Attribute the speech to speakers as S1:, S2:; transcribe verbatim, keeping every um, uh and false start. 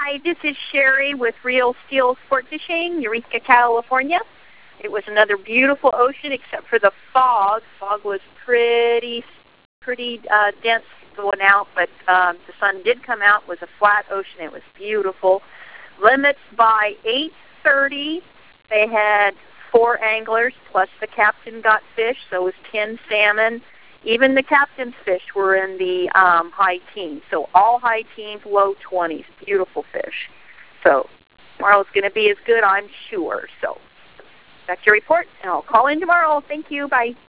S1: Hi, this is Sherry with Real Steel Sport Fishing, Eureka, California. It was another beautiful ocean except for the fog. Fog was pretty, pretty uh, dense going out, but um, the sun did come out. It was a flat ocean. It was beautiful. Limits by eight thirty. They had four anglers, plus the captain got fish, so it was ten salmon. Even the captain's fish were in the um, high teens, so all high teens, low twenties. Beautiful fish. So tomorrow's going to be as good, I'm sure. So that's your report, and I'll call in tomorrow. Thank you. Bye.